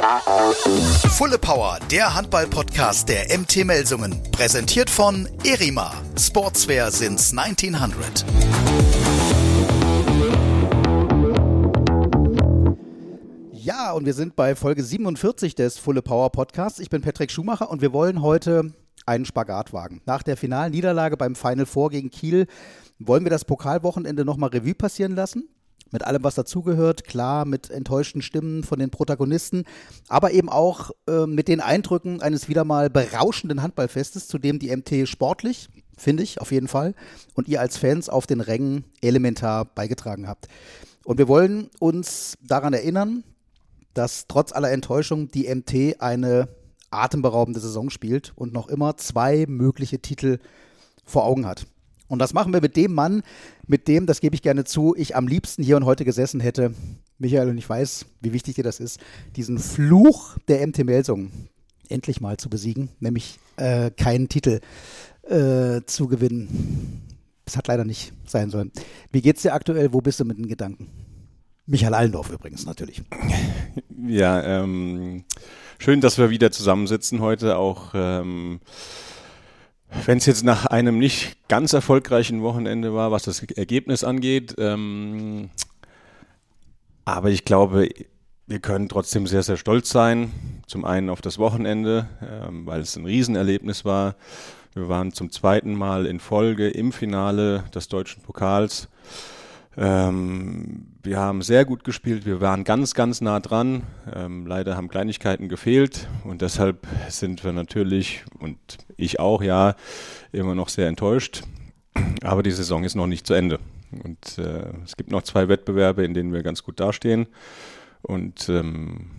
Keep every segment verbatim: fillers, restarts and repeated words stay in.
Fulle Power, der Handball-Podcast der M T Melsungen. Präsentiert von Erima. Sportswear since nineteen hundred. Ja, und wir sind bei Folge siebenundvierzig des Fulle Power Podcasts. Ich bin Patrick Schumacher und wir wollen heute einen Spagat wagen. Nach der finalen Niederlage beim Final Four gegen Kiel wollen wir das Pokalwochenende nochmal Revue passieren lassen. Mit allem, was dazugehört, klar, mit enttäuschten Stimmen von den Protagonisten, aber eben auch äh, mit den Eindrücken eines wieder mal berauschenden Handballfestes, zu dem die M T sportlich, finde ich, auf jeden Fall, und ihr als Fans auf den Rängen elementar beigetragen habt. Und wir wollen uns daran erinnern, dass trotz aller Enttäuschung die M T eine atemberaubende Saison spielt und noch immer zwei mögliche Titel vor Augen hat. Und das machen wir mit dem Mann, mit dem, das gebe ich gerne zu, ich am liebsten hier und heute gesessen hätte. Michael, und ich weiß, wie wichtig dir das ist, diesen Fluch der M T Melsungen endlich mal zu besiegen, nämlich äh, keinen Titel äh, zu gewinnen. Das hat leider nicht sein sollen. Wie geht's dir aktuell? Wo bist du mit den Gedanken? Michael Allendorf übrigens natürlich. Ja, ähm, schön, dass wir wieder zusammensitzen heute, auch ähm, wenn es jetzt nach einem nicht ganz erfolgreichen Wochenende war, was das Ergebnis angeht. Ähm, aber ich glaube, wir können trotzdem sehr, sehr stolz sein. Zum einen auf das Wochenende, ähm, weil es ein Riesenerlebnis war. Wir waren zum zweiten Mal in Folge im Finale des Deutschen Pokals. Ähm, wir haben sehr gut gespielt, wir waren ganz, ganz nah dran. Ähm, leider haben Kleinigkeiten gefehlt und deshalb sind wir natürlich, und ich auch, ja, immer noch sehr enttäuscht. Aber die Saison ist noch nicht zu Ende. Und äh, es gibt noch zwei Wettbewerbe, in denen wir ganz gut dastehen. Und ähm,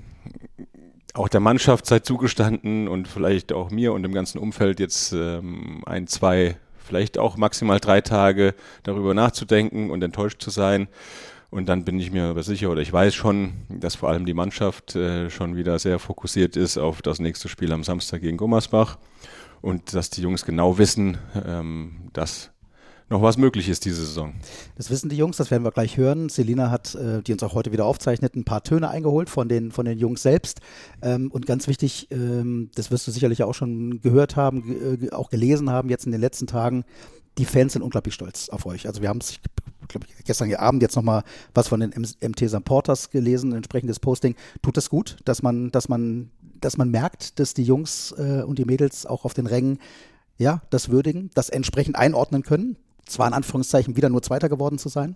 auch der Mannschaft sei zugestanden und vielleicht auch mir und dem ganzen Umfeld jetzt ähm, ein, zwei vielleicht auch maximal drei Tage darüber nachzudenken und enttäuscht zu sein. Und dann bin ich mir aber sicher, oder ich weiß schon, dass vor allem die Mannschaft äh, schon wieder sehr fokussiert ist auf das nächste Spiel am Samstag gegen Gummersbach und dass die Jungs genau wissen, ähm, dass noch was möglich ist diese Saison. Das wissen die Jungs, das werden wir gleich hören. Selina hat, äh, die uns auch heute wieder aufzeichnet, ein paar Töne eingeholt von den, von den Jungs selbst. Ähm, und ganz wichtig, ähm, das wirst du sicherlich auch schon gehört haben, g- auch gelesen haben jetzt in den letzten Tagen, die Fans sind unglaublich stolz auf euch. Also wir haben es, ich glaube, gestern Abend jetzt nochmal was von den M T Supporters gelesen, ein entsprechendes Posting. Tut das gut, dass man, dass man, dass man merkt, dass die Jungs äh, und die Mädels auch auf den Rängen ja, das würdigen, das entsprechend einordnen können? Zwar in Anführungszeichen wieder nur Zweiter geworden zu sein?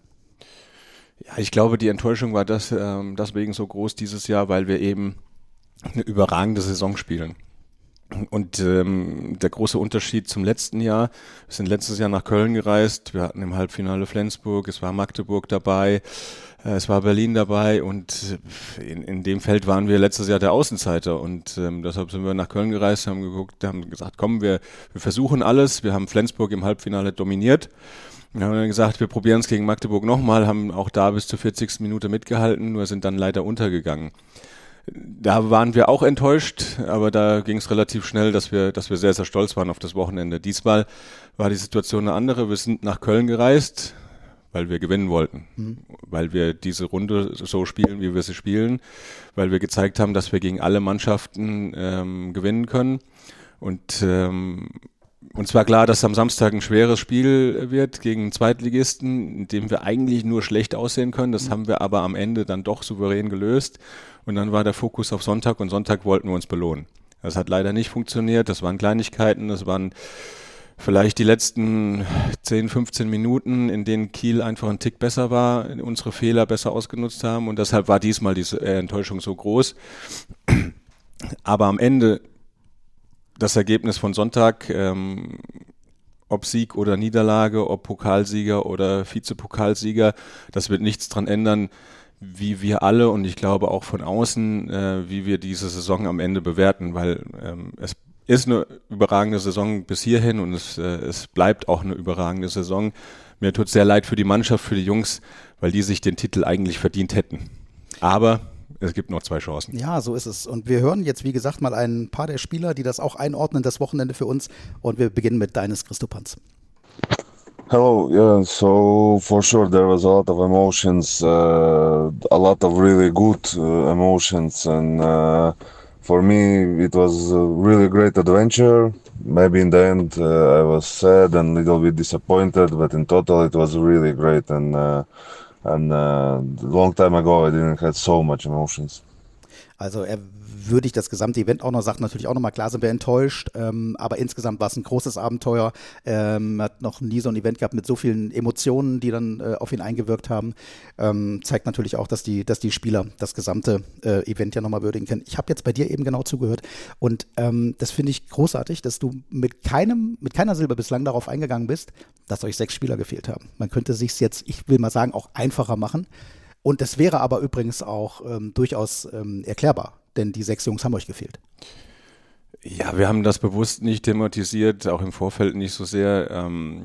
Ja, ich glaube, die Enttäuschung war das, ähm, deswegen so groß dieses Jahr, weil wir eben eine überragende Saison spielen. Und ähm, der große Unterschied zum letzten Jahr, wir sind letztes Jahr nach Köln gereist, wir hatten im Halbfinale Flensburg, es war Magdeburg dabei, äh, es war Berlin dabei und in, in dem Feld waren wir letztes Jahr der Außenseiter und ähm, deshalb sind wir nach Köln gereist, haben geguckt, haben gesagt, komm, wir, wir versuchen alles, wir haben Flensburg im Halbfinale dominiert. Wir haben dann gesagt, wir probieren es gegen Magdeburg nochmal, haben auch da bis zur vierzigsten Minute mitgehalten, nur sind dann leider untergegangen. Da waren wir auch enttäuscht, aber da ging es relativ schnell, dass wir, dass wir sehr, sehr stolz waren auf das Wochenende. Diesmal war die Situation eine andere. Wir sind nach Köln gereist, weil wir gewinnen wollten, mhm. weil wir diese Runde so spielen, wie wir sie spielen, weil wir gezeigt haben, dass wir gegen alle Mannschaften ähm, gewinnen können. Und ähm, uns war klar, dass am Samstag ein schweres Spiel wird gegen einen Zweitligisten, in dem wir eigentlich nur schlecht aussehen können. Das mhm. haben wir aber am Ende dann doch souverän gelöst. Und dann war der Fokus auf Sonntag und Sonntag wollten wir uns belohnen. Das hat leider nicht funktioniert, das waren Kleinigkeiten, das waren vielleicht die letzten zehn, fünfzehn Minuten, in denen Kiel einfach ein Tick besser war, unsere Fehler besser ausgenutzt haben und deshalb war diesmal diese Enttäuschung so groß. Aber am Ende das Ergebnis von Sonntag, ähm, ob Sieg oder Niederlage, ob Pokalsieger oder Vizepokalsieger, das wird nichts dran ändern, wie wir alle und ich glaube auch von außen, äh, wie wir diese Saison am Ende bewerten, weil ähm, es ist eine überragende Saison bis hierhin und es, äh, es bleibt auch eine überragende Saison. Mir tut es sehr leid für die Mannschaft, für die Jungs, weil die sich den Titel eigentlich verdient hätten. Aber es gibt noch zwei Chancen. Ja, so ist es. Und wir hören jetzt, wie gesagt, mal ein paar der Spieler, die das auch einordnen, das Wochenende für uns. Und wir beginnen mit Deines Christopanz. Hello, yeah, so for sure there was a lot of emotions, uh, a lot of really good uh, emotions, and uh, for me it was a really great adventure. Maybe in the end uh, I was sad and a little bit disappointed, but in total it was really great, and uh, and uh, a long time ago I didn't have so much emotions. Also er würdigt das gesamte Event auch noch, sagt natürlich auch nochmal, klar sind wir enttäuscht, ähm, aber insgesamt war es ein großes Abenteuer. Ähm, hat noch nie so ein Event gehabt mit so vielen Emotionen, die dann äh, auf ihn eingewirkt haben. Ähm, zeigt natürlich auch, dass die, dass die Spieler das gesamte äh, Event ja nochmal würdigen können. Ich habe jetzt bei dir eben genau zugehört und ähm, das finde ich großartig, dass du mit keinem, mit keiner Silbe bislang darauf eingegangen bist, dass euch sechs Spieler gefehlt haben. Man könnte sich's jetzt, ich will mal sagen, auch einfacher machen. Und das wäre aber übrigens auch ähm, durchaus ähm, erklärbar, denn die sechs Jungs haben euch gefehlt. Ja, wir haben das bewusst nicht thematisiert, auch im Vorfeld nicht so sehr, ähm,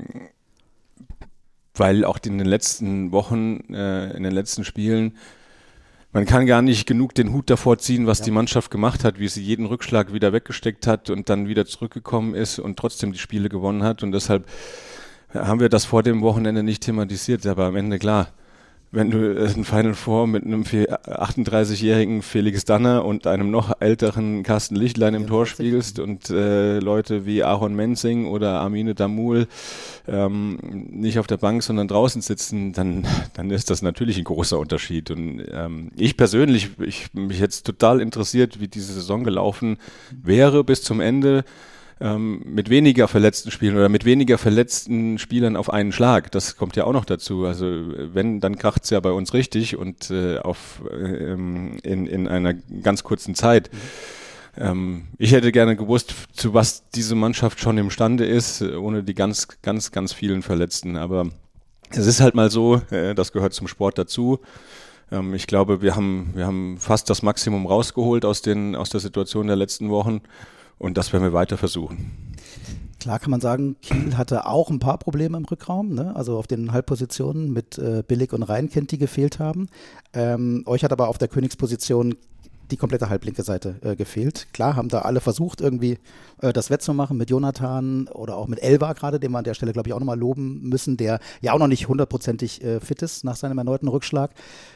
weil auch in den letzten Wochen, äh, in den letzten Spielen, man kann gar nicht genug den Hut davor ziehen, was ja. die Mannschaft gemacht hat, wie sie jeden Rückschlag wieder weggesteckt hat und dann wieder zurückgekommen ist und trotzdem die Spiele gewonnen hat. Und deshalb haben wir das vor dem Wochenende nicht thematisiert, aber am Ende klar. Wenn du ein Final Four mit einem achtunddreißigjährigen Felix Danner und einem noch älteren Carsten Lichtlein im ja, Tor spielst und äh, Leute wie Aaron Menzing oder Amine Damul ähm, nicht auf der Bank, sondern draußen sitzen, dann, dann ist das natürlich ein großer Unterschied. Und ähm, ich persönlich, ich mich jetzt total interessiert, wie diese Saison gelaufen wäre bis zum Ende. Ähm, mit weniger verletzten Spielen oder mit weniger verletzten Spielern auf einen Schlag. Das kommt ja auch noch dazu. Also wenn, dann kracht's ja bei uns richtig und äh, auf äh, in, in einer ganz kurzen Zeit. Mhm. Ähm, ich hätte gerne gewusst, zu was diese Mannschaft schon imstande ist, ohne die ganz, ganz, ganz vielen Verletzten. Aber es ist halt mal so, äh, das gehört zum Sport dazu. Ähm, ich glaube, wir haben, wir haben fast das Maximum rausgeholt aus den, aus der Situation der letzten Wochen. Und das werden wir weiter versuchen. Klar kann man sagen, Kiel hatte auch ein paar Probleme im Rückraum, ne? Also auf den Halbpositionen mit äh, Billig und Reinkind, die gefehlt haben. Ähm, euch hat aber auf der Königsposition die komplette halblinke Seite äh, gefehlt. Klar haben da alle versucht, irgendwie äh, das wettzumachen mit Jonathan oder auch mit Elva gerade, den wir an der Stelle, glaube ich, auch nochmal loben müssen, der ja auch noch nicht hundertprozentig äh, fit ist nach seinem erneuten Rückschlag.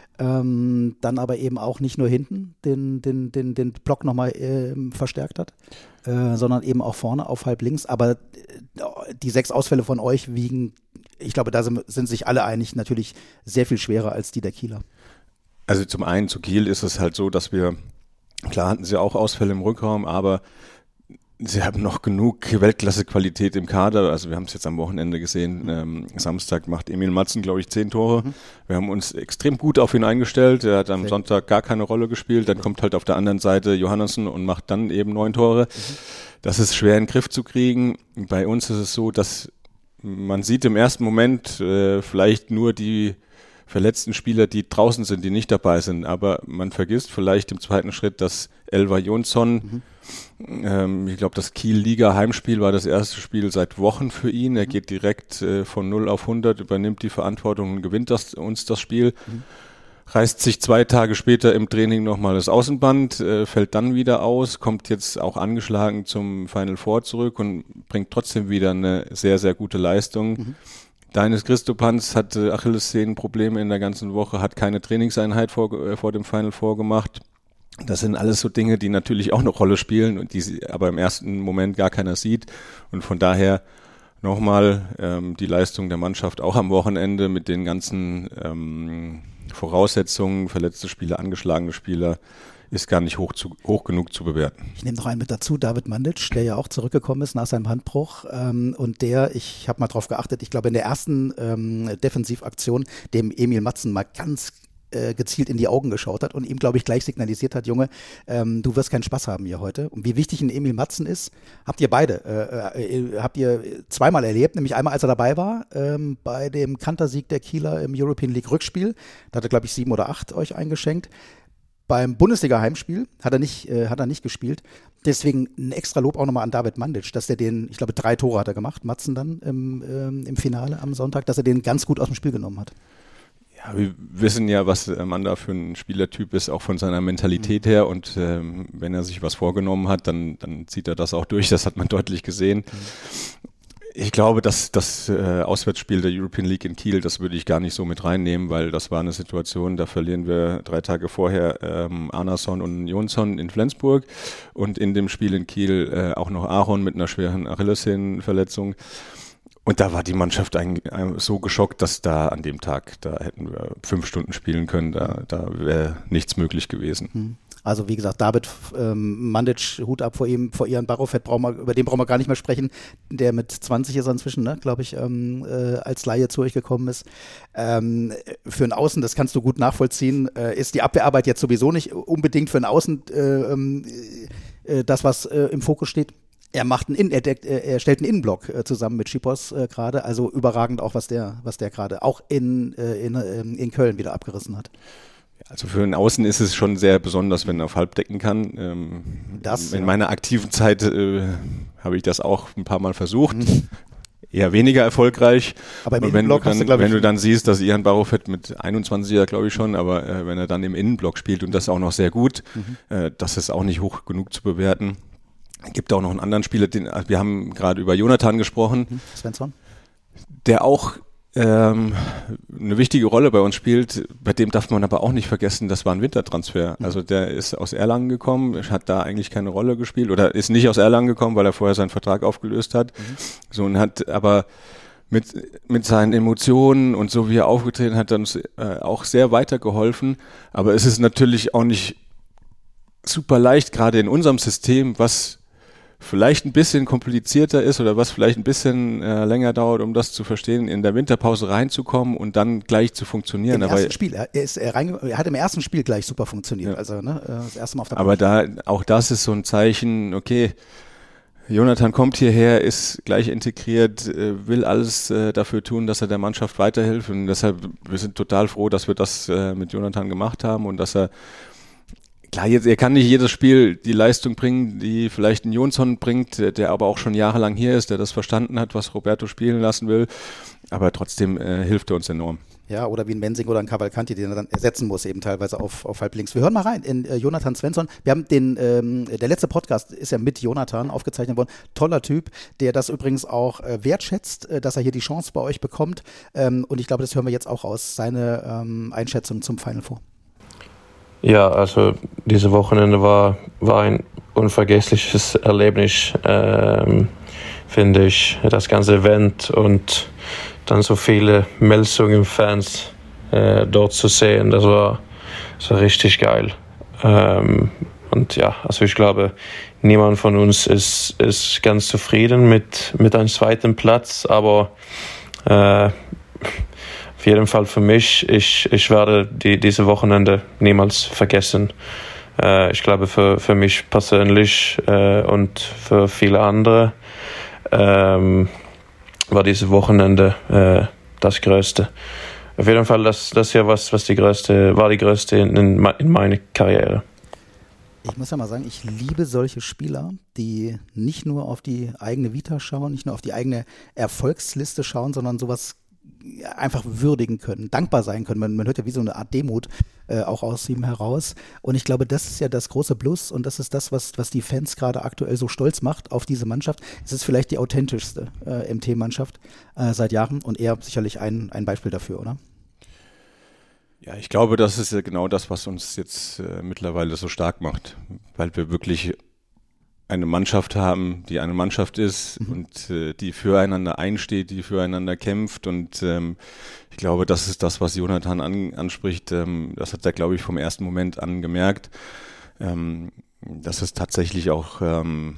Ähm, dann aber eben auch nicht nur hinten den, den, den, den Block nochmal äh, verstärkt hat, äh, sondern eben auch vorne auf halb links. Aber äh, die sechs Ausfälle von euch wiegen, ich glaube, da sind, sind sich alle einig, natürlich sehr viel schwerer als die der Kieler. Also zum einen zu Kiel ist es halt so, dass wir, klar hatten sie auch Ausfälle im Rückraum, aber sie haben noch genug Weltklasse-Qualität im Kader. Also wir haben es jetzt am Wochenende gesehen. Ähm, Samstag macht Emil Matzen, glaube ich, zehn Tore. Mhm. Wir haben uns extrem gut auf ihn eingestellt. Er hat am Sehr Sonntag gar keine Rolle gespielt. Dann kommt halt auf der anderen Seite Johannesson und macht dann eben neun Tore. Mhm. Das ist schwer in den Griff zu kriegen. Bei uns ist es so, dass man sieht im ersten Moment äh, vielleicht nur die verletzten Spieler, die draußen sind, die nicht dabei sind. Aber man vergisst vielleicht im zweiten Schritt, dass Elva Jonsson, mhm. ähm, ich glaube, das Kiel-Liga-Heimspiel war das erste Spiel seit Wochen für ihn. Er geht direkt äh, von null auf hundert, übernimmt die Verantwortung und gewinnt das, uns das Spiel. Mhm. Reißt sich zwei Tage später im Training nochmal das Außenband, äh, fällt dann wieder aus, kommt jetzt auch angeschlagen zum Final Four zurück und bringt trotzdem wieder eine sehr, sehr gute Leistung. Mhm. Deines Christopans hatte Achillessehnenprobleme in der ganzen Woche, hat keine Trainingseinheit vor, äh, vor dem Final Four gemacht. Das sind alles so Dinge, die natürlich auch eine Rolle spielen und die aber im ersten Moment gar keiner sieht. Und von daher nochmal ähm, die Leistung der Mannschaft auch am Wochenende mit den ganzen ähm, Voraussetzungen, verletzte Spieler, angeschlagene Spieler, ist gar nicht hoch, zu, hoch genug zu bewerten. Ich nehme noch einen mit dazu, David Mandic, der ja auch zurückgekommen ist nach seinem Handbruch ähm, und der, ich habe mal drauf geachtet, ich glaube in der ersten ähm, Defensivaktion dem Emil Matzen mal ganz äh, gezielt in die Augen geschaut hat und ihm, glaube ich, gleich signalisiert hat, Junge, ähm, du wirst keinen Spaß haben hier heute. Und wie wichtig ein Emil Matzen ist, habt ihr beide, äh, äh, habt ihr zweimal erlebt, nämlich einmal, als er dabei war, ähm, bei dem Kantersieg der Kieler im European League Rückspiel, da hat er, glaube ich, sieben oder acht euch eingeschenkt. Beim Bundesliga-Heimspiel hat er nicht, äh, hat er nicht gespielt. Deswegen ein extra Lob auch nochmal an David Mandic, dass er den, ich glaube, drei Tore hat er gemacht, Matzen dann im, ähm, im Finale am Sonntag, dass er den ganz gut aus dem Spiel genommen hat. Ja, wir wissen ja, was Amanda für ein Spielertyp ist, auch von seiner Mentalität her. Und ähm, wenn er sich was vorgenommen hat, dann, dann zieht er das auch durch. Das hat man deutlich gesehen. Ich glaube, dass das äh, Auswärtsspiel der European League in Kiel, das würde ich gar nicht so mit reinnehmen, weil das war eine Situation, da verlieren wir drei Tage vorher ähm, Arnason und Jonsson in Flensburg und in dem Spiel in Kiel äh, auch noch Aaron mit einer schweren Achillessehnenverletzung. Und da war die Mannschaft eigentlich so geschockt, dass da an dem Tag, da hätten wir fünf Stunden spielen können, da, da wäre nichts möglich gewesen. Also wie gesagt, David ähm, Mandic, Hut ab vor ihm, vor Ian Barrowfett, brauchen wir, über den brauchen wir gar nicht mehr sprechen, der mit zwanzig ist er inzwischen, ne, glaube ich, ähm, äh, als Laie zu euch gekommen ist. Ähm, für einen Außen, das kannst du gut nachvollziehen, äh, ist die Abwehrarbeit jetzt sowieso nicht unbedingt für einen Außen äh, äh, das, was äh, im Fokus steht. Er macht einen In, er, deckt, er stellt einen Innenblock äh, zusammen mit Schipos äh, gerade, also überragend auch, was der, was der gerade auch in, äh, in, äh, in Köln wieder abgerissen hat. Also für einen Außen ist es schon sehr besonders, wenn er auf halb decken kann. Ähm, das, in ja. meiner aktiven Zeit äh, habe ich das auch ein paar Mal versucht. Mhm. Eher weniger erfolgreich. Aber im Innenblock hast du, glaube ich, wenn du dann siehst, dass Ian Barrowfett mit einundzwanzig, glaube ich schon, aber äh, wenn er dann im Innenblock spielt und das auch noch sehr gut, mhm. äh, das ist auch nicht hoch genug zu bewerten. Gibt auch noch einen anderen Spieler, den wir haben gerade über Jonathan gesprochen. Mhm. Svensson. Der auch ähm, eine wichtige Rolle bei uns spielt, bei dem darf man aber auch nicht vergessen, das war ein Wintertransfer. Also der ist aus Erlangen gekommen, hat da eigentlich keine Rolle gespielt oder ist nicht aus Erlangen gekommen, weil er vorher seinen Vertrag aufgelöst hat. Mhm. So und hat aber mit mit seinen Emotionen und so wie er aufgetreten hat, dann äh, auch sehr weitergeholfen. Aber es ist natürlich auch nicht super leicht, gerade in unserem System, was vielleicht ein bisschen komplizierter ist oder was vielleicht ein bisschen äh, länger dauert, um das zu verstehen, in der Winterpause reinzukommen und dann gleich zu funktionieren. Im aber ersten Spiel, er, ist, er, rein, er hat im ersten Spiel gleich super funktioniert, ja. also ne, das erste Mal auf der Aber da, auch das ist so ein Zeichen, okay, Jonathan kommt hierher, ist gleich integriert, äh, will alles äh, dafür tun, dass er der Mannschaft weiterhilft und deshalb, wir sind total froh, dass wir das äh, mit Jonathan gemacht haben und dass er Klar, jetzt, er kann nicht jedes Spiel die Leistung bringen, die vielleicht ein Jonsson bringt, der, der aber auch schon jahrelang hier ist, der das verstanden hat, was Roberto spielen lassen will. Aber trotzdem äh, hilft er uns enorm. Ja, oder wie ein Mensing oder ein Cavalcanti, den er dann ersetzen muss, eben teilweise auf, auf halblinks. Wir hören mal rein in äh, Jonathan Svensson. Wir haben den, ähm, der letzte Podcast ist ja mit Jonathan aufgezeichnet worden. Toller Typ, der das übrigens auch äh, wertschätzt, äh, dass er hier die Chance bei euch bekommt. Ähm, und ich glaube, das hören wir jetzt auch aus, seine ähm, Einschätzung zum Final Four. Ja, also diese Wochenende war, war ein unvergessliches Erlebnis, ähm, finde ich. Das ganze Event und dann so viele Melsungen Fans äh, dort zu sehen, das war, das war richtig geil. Ähm, und ja, also ich glaube, niemand von uns ist, ist ganz zufrieden mit, mit einem zweiten Platz, aber äh, auf jeden Fall für mich, ich, ich werde die, diese Wochenende niemals vergessen. Äh, ich glaube für, für mich persönlich äh, und für viele andere ähm, war dieses Wochenende äh, das Größte. Auf jeden Fall, das, das hier was, was die größte, war die größte in, in, in meiner Karriere. Ich muss ja mal sagen, ich liebe solche Spieler, die nicht nur auf die eigene Vita schauen, nicht nur auf die eigene Erfolgsliste schauen, sondern sowas einfach würdigen können, dankbar sein können. Man, man hört ja wie so eine Art Demut äh, auch aus ihm heraus. Und ich glaube, das ist ja das große Plus und das ist das, was, was die Fans gerade aktuell so stolz macht auf diese Mannschaft. Es ist vielleicht die authentischste äh, M T-Mannschaft äh, seit Jahren und er sicherlich ein, ein Beispiel dafür, oder? Ja, ich glaube, das ist ja genau das, was uns jetzt äh, mittlerweile so stark macht, weil wir wirklich eine Mannschaft haben, die eine Mannschaft ist mhm. und äh, die füreinander einsteht, die füreinander kämpft und ähm, ich glaube, das ist das, was Jonathan an, anspricht. Ähm, das hat er, glaube ich, vom ersten Moment an gemerkt. Ähm, das ist tatsächlich auch ähm,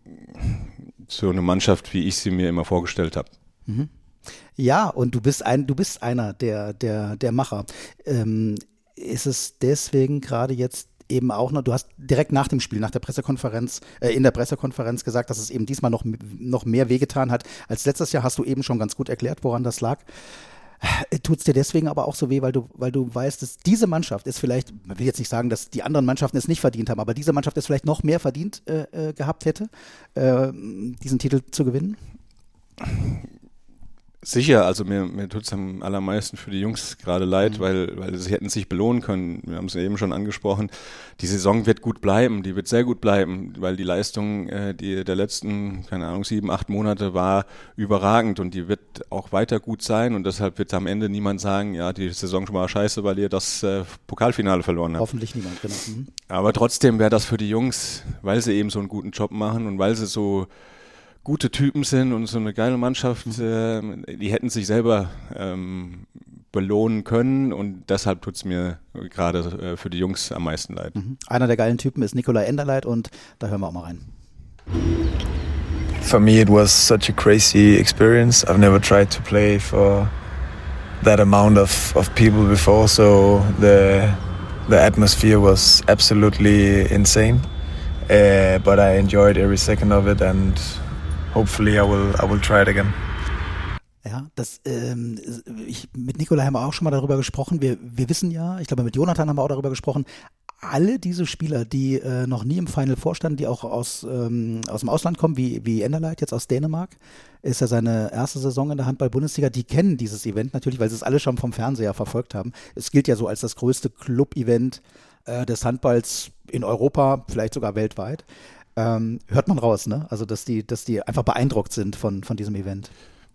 so eine Mannschaft, wie ich sie mir immer vorgestellt habe. Mhm. Ja, und du bist ein, du bist einer der, der, der Macher. Ähm, ist es deswegen gerade jetzt eben auch noch, du hast direkt nach dem Spiel, nach der Pressekonferenz, äh, in der Pressekonferenz gesagt, dass es eben diesmal noch, noch mehr wehgetan hat als letztes Jahr, hast du eben schon ganz gut erklärt, woran das lag. Tut es dir deswegen aber auch so weh, weil du, weil du weißt, dass diese Mannschaft ist vielleicht, man will jetzt nicht sagen, dass die anderen Mannschaften es nicht verdient haben, aber diese Mannschaft es vielleicht noch mehr verdient äh, gehabt hätte, äh, diesen Titel zu gewinnen? Sicher, also mir, mir tut es am allermeisten für die Jungs gerade leid, Mhm. weil, weil sie hätten sich belohnen können. Wir haben es eben schon angesprochen. Die Saison wird gut bleiben, die wird sehr gut bleiben, weil die Leistung äh, die der letzten, keine Ahnung, sieben, acht Monate war überragend und die wird auch weiter gut sein und deshalb wird am Ende niemand sagen, ja, die Saison schon mal scheiße, weil ihr das äh, Pokalfinale verloren habt. Hoffentlich niemand, genau. Mhm. Aber trotzdem wäre das für die Jungs, weil sie eben so einen guten Job machen und weil sie so gute Typen sind und so eine geile Mannschaft, äh, die hätten sich selber ähm, belohnen können und deshalb tut es mir gerade äh, für die Jungs am meisten leid. Mhm. Einer der geilen Typen ist Nikolai Enderleit und da hören wir auch mal rein. For me it was such a crazy experience. I've never tried to play for that amount of, of people before, so the, the atmosphere was absolutely insane. Uh, but I enjoyed every second of it and hopefully I will I will try it again. Ja, das, ähm, ich, mit Nikolai haben wir auch schon mal darüber gesprochen. Wir, wir wissen ja, ich glaube mit Jonathan haben wir auch darüber gesprochen, alle diese Spieler, die äh, noch nie im Final vorstanden, die auch aus, ähm, aus dem Ausland kommen, wie, wie Enderleit jetzt aus Dänemark, ist ja seine erste Saison in der Handball-Bundesliga, die kennen dieses Event natürlich, weil sie es alle schon vom Fernseher verfolgt haben. Es gilt ja so als das größte Club-Event äh, des Handballs in Europa, vielleicht sogar weltweit. Ähm, hört man raus, ne? Also, dass die, dass die einfach beeindruckt sind von, von diesem Event.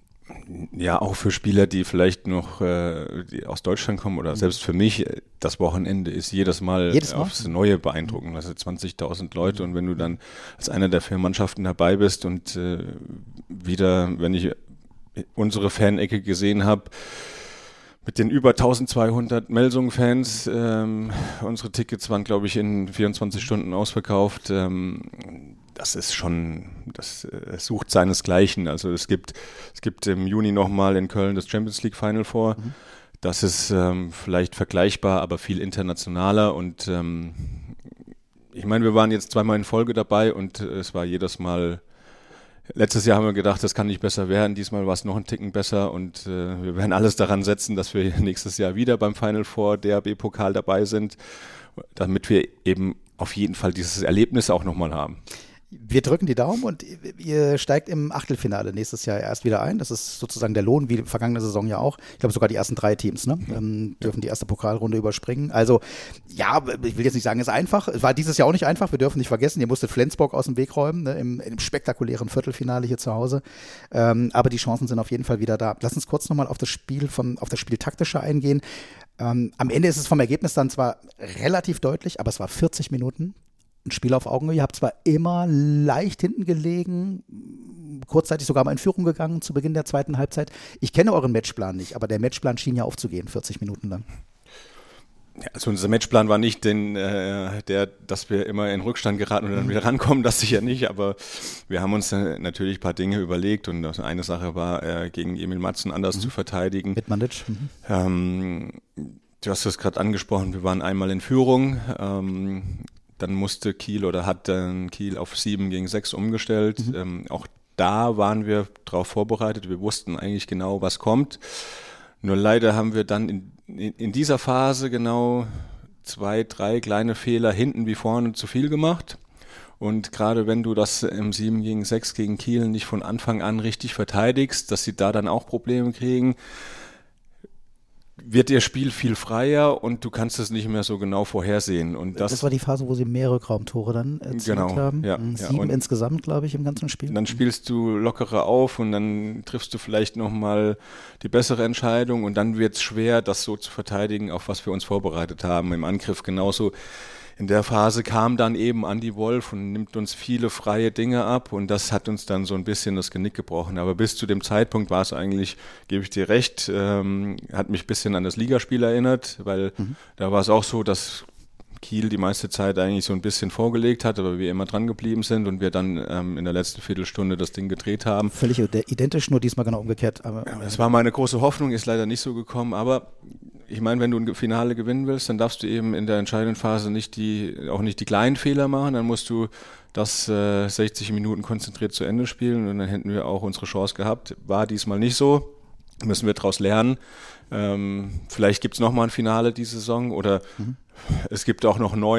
Ja, auch für Spieler, die vielleicht noch äh, die aus Deutschland kommen oder selbst für mich, das Wochenende ist jedes Mal, jedes Mal? aufs Neue beeindruckend. Also zwanzigtausend Leute und wenn du dann als einer der vier Mannschaften dabei bist und äh, wieder, wenn ich unsere Fanecke gesehen habe, mit den über tausendzweihundert Melsungen-Fans, ähm, unsere Tickets waren, glaube ich, in vierundzwanzig Stunden ausverkauft. Ähm, das ist schon, das äh, sucht seinesgleichen. Also es gibt, es gibt im Juni nochmal in Köln das Champions League Final Four. Mhm. Das ist ähm, vielleicht vergleichbar, aber viel internationaler. Und ähm, ich meine, wir waren jetzt zweimal in Folge dabei und äh, es war jedes Mal. Letztes Jahr haben wir gedacht, das kann nicht besser werden. Diesmal war es noch einen Ticken besser und äh, wir werden alles daran setzen, dass wir nächstes Jahr wieder beim Final Four D H B-Pokal dabei sind, damit wir eben auf jeden Fall dieses Erlebnis auch nochmal haben. Wir drücken die Daumen und ihr steigt im Achtelfinale nächstes Jahr erst wieder ein. Das ist sozusagen der Lohn, wie vergangene Saison ja auch. Ich glaube sogar die ersten drei Teams ne, ähm, dürfen die erste Pokalrunde überspringen. Also ja, ich will jetzt nicht sagen, es ist einfach. Es war dieses Jahr auch nicht einfach. Wir dürfen nicht vergessen, ihr musstet Flensburg aus dem Weg räumen, ne, im, im spektakulären Viertelfinale hier zu Hause. Ähm, aber die Chancen sind auf jeden Fall wieder da. Lass uns kurz nochmal auf das Spiel vom, auf das Spiel taktische eingehen. Ähm, am Ende ist es vom Ergebnis dann zwar relativ deutlich, aber es war vierzig Minuten. Ein Spiel auf Augenhöhe. Ihr habt zwar immer leicht hinten gelegen, kurzzeitig sogar mal in Führung gegangen zu Beginn der zweiten Halbzeit. Ich kenne euren Matchplan nicht, aber der Matchplan schien ja aufzugehen, vierzig Minuten lang. Ja, also unser Matchplan war nicht den, äh, der, dass wir immer in Rückstand geraten und dann wieder rankommen, das sicher nicht, aber wir haben uns äh, natürlich ein paar Dinge überlegt und eine Sache war, äh, gegen Emil Matzen anders mhm. zu verteidigen. Mit Mandic. Mhm. Ähm, du hast es gerade angesprochen, wir waren einmal in Führung, ähm, dann musste Kiel oder hat dann Kiel auf sieben gegen sechs umgestellt. Mhm. Ähm, auch da waren wir darauf vorbereitet. Wir wussten eigentlich genau, was kommt. Nur leider haben wir dann in, in, in dieser Phase genau zwei, drei kleine Fehler hinten wie vorne zu viel gemacht. Und gerade wenn du das im sieben gegen sechs gegen Kiel nicht von Anfang an richtig verteidigst, dass sie da dann auch Probleme kriegen, wird ihr Spiel viel freier und du kannst es nicht mehr so genau vorhersehen. Und das, das war die Phase, wo sie mehr Rückraumtore dann erzielt genau, haben. Ja, Sieben ja. insgesamt, glaube ich, im ganzen Spiel. Dann spielst du lockerer auf und dann triffst du vielleicht nochmal die bessere Entscheidung und dann wird es schwer, das so zu verteidigen, auf was wir uns vorbereitet haben. Im Angriff genauso. In der Phase kam dann eben Andi Wolf und nimmt uns viele freie Dinge ab und das hat uns dann so ein bisschen das Genick gebrochen. Aber bis zu dem Zeitpunkt war es eigentlich, gebe ich dir recht, ähm, hat mich ein bisschen an das Ligaspiel erinnert, weil mhm. da war es auch so, dass Kiel die meiste Zeit eigentlich so ein bisschen vorgelegt hat, aber wir immer dran geblieben sind und wir dann ähm, in der letzten Viertelstunde das Ding gedreht haben. Völlig identisch, nur diesmal genau umgekehrt. Aber, ja, das war meine große Hoffnung, ist leider nicht so gekommen, aber ich meine, wenn du ein Finale gewinnen willst, dann darfst du eben in der entscheidenden Phase nicht die, auch nicht die kleinen Fehler machen, dann musst du das äh, sechzig Minuten konzentriert zu Ende spielen und dann hätten wir auch unsere Chance gehabt. War diesmal nicht so, müssen wir daraus lernen. Ähm, vielleicht gibt es nochmal ein Finale diese Saison oder mhm. es gibt auch noch neun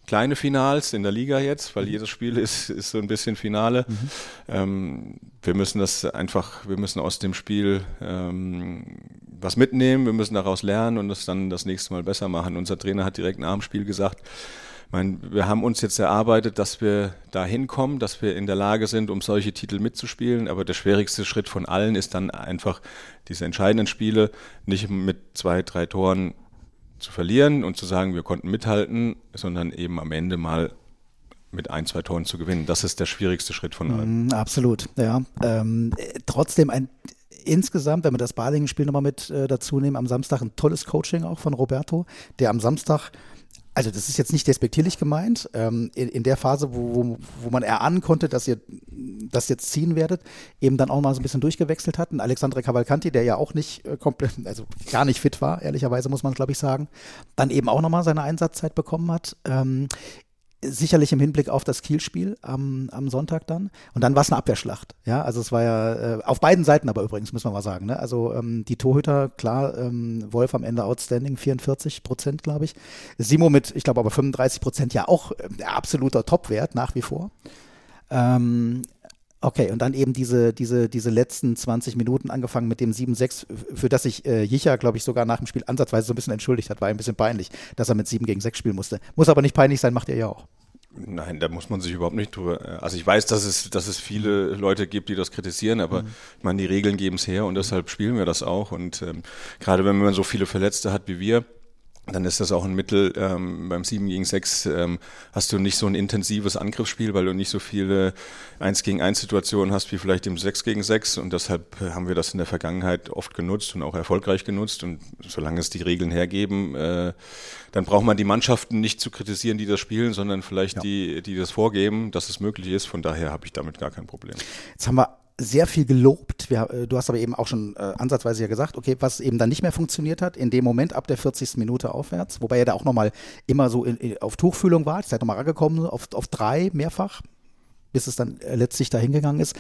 kleine Finals in der Liga jetzt, weil jedes Spiel ist, ist so ein bisschen Finale. Mhm. Ähm, wir müssen das einfach, wir müssen aus dem Spiel ähm, was mitnehmen, wir müssen daraus lernen und das dann das nächste Mal besser machen. Unser Trainer hat direkt nach dem Spiel gesagt, ich meine, wir haben uns jetzt erarbeitet, dass wir da hinkommen, dass wir in der Lage sind, um solche Titel mitzuspielen, aber der schwierigste Schritt von allen ist dann einfach, diese entscheidenden Spiele nicht mit zwei, drei Toren zu verlieren und zu sagen, wir konnten mithalten, sondern eben am Ende mal mit ein, zwei Toren zu gewinnen. Das ist der schwierigste Schritt von allen. Mm, absolut, ja. Ähm, trotzdem ein insgesamt, wenn wir das Balingen-Spiel nochmal mit äh, dazu nehmen, am Samstag ein tolles Coaching auch von Roberto, der am Samstag, also das ist jetzt nicht despektierlich gemeint, ähm, in, in der Phase, wo, wo, wo man erahnen konnte, dass ihr das jetzt ziehen werdet, eben dann auch mal so ein bisschen durchgewechselt hatten. Alexandre Cavalcanti, der ja auch nicht äh, komplett, also gar nicht fit war, ehrlicherweise muss man glaube ich sagen, dann eben auch nochmal seine Einsatzzeit bekommen hat. Ähm, Sicherlich im Hinblick auf das Kiel-Spiel am, am Sonntag dann. Und dann war es eine Abwehrschlacht. Ja, also es war ja äh, auf beiden Seiten aber übrigens, müssen wir mal sagen. Ne? Also ähm, die Torhüter, klar, ähm, Wolf am Ende outstanding, vierundvierzig Prozent, glaube ich. Simo mit, ich glaube aber fünfunddreißig Prozent ja auch äh, absoluter Topwert nach wie vor. Ähm, Okay, und dann eben diese, diese, diese letzten zwanzig Minuten angefangen mit dem sieben sechs, für das sich äh, Jicha, glaube ich, sogar nach dem Spiel ansatzweise so ein bisschen entschuldigt hat. War ein bisschen peinlich, dass er mit sieben gegen sechs spielen musste. Muss aber nicht peinlich sein, macht er ja auch. Nein, da muss man sich überhaupt nicht drüber. Also ich weiß, dass es, dass es viele Leute gibt, die das kritisieren, aber mhm. ich meine, die Regeln geben es her und deshalb spielen wir das auch. Und ähm, gerade wenn man so viele Verletzte hat wie wir, dann ist das auch ein Mittel. Ähm, beim sieben gegen sechs ähm, hast du nicht so ein intensives Angriffsspiel, weil du nicht so viele eins gegen eins Situationen hast wie vielleicht im sechs gegen sechs und deshalb haben wir das in der Vergangenheit oft genutzt und auch erfolgreich genutzt und solange es die Regeln hergeben, äh, dann braucht man die Mannschaften nicht zu kritisieren, die das spielen, sondern vielleicht ja. die, die das vorgeben, dass es möglich ist. Von daher habe ich damit gar kein Problem. Jetzt haben wir sehr viel gelobt. Wir, du hast aber eben auch schon äh, ansatzweise ja gesagt, okay, was eben dann nicht mehr funktioniert hat, in dem Moment ab der vierzigsten Minute aufwärts, wobei er da auch nochmal immer so in, in, auf Tuchfühlung war, ist halt nochmal rangekommen, auf, auf drei mehrfach, bis es dann äh, letztlich dahin gegangen ist.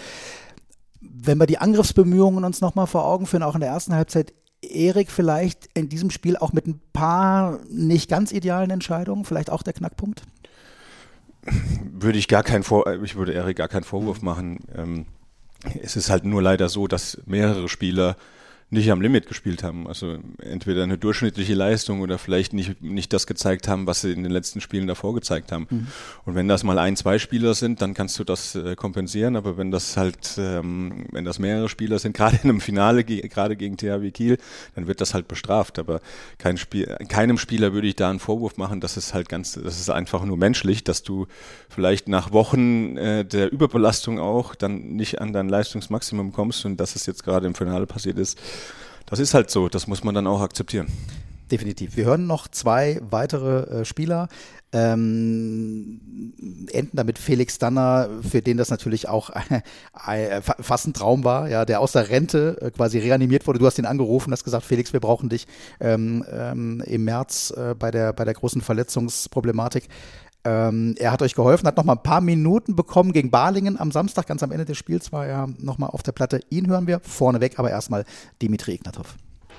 Wenn wir die Angriffsbemühungen uns nochmal vor Augen führen, auch in der ersten Halbzeit, Erik vielleicht in diesem Spiel auch mit ein paar nicht ganz idealen Entscheidungen, vielleicht auch der Knackpunkt? Würde ich gar keinen Vor- ich würde Erik gar keinen Vorwurf machen. Ähm, Es ist halt nur leider so, dass mehrere Spieler nicht am Limit gespielt haben. Also entweder eine durchschnittliche Leistung oder vielleicht nicht, nicht das gezeigt haben, was sie in den letzten Spielen davor gezeigt haben. Mhm. Und wenn das mal ein, zwei Spieler sind, dann kannst du das äh, kompensieren. Aber wenn das halt, ähm, wenn das mehrere Spieler sind, gerade in einem Finale, ge- gerade gegen T H W Kiel, dann wird das halt bestraft. Aber kein Spiel, keinem Spieler würde ich da einen Vorwurf machen. Das ist halt ganz, das ist einfach nur menschlich, dass du vielleicht nach Wochen äh, der Überbelastung auch dann nicht an dein Leistungsmaximum kommst und dass es jetzt gerade im Finale passiert ist. Das ist halt so, das muss man dann auch akzeptieren. Definitiv. Wir hören noch zwei weitere äh, Spieler, ähm, enden damit Felix Danner, für den das natürlich auch äh, äh, fast ein Traum war, ja, der aus der Rente äh, quasi reanimiert wurde. Du hast ihn angerufen, hast gesagt, Felix, wir brauchen dich ähm, ähm, im März äh, bei der, bei der großen Verletzungsproblematik. Ähm, er hat euch geholfen, hat noch mal ein paar Minuten bekommen gegen Balingen am Samstag, ganz am Ende des Spiels war er noch mal auf der Platte. Ihn hören wir vorneweg, aber erstmal Dimitri Ignatov.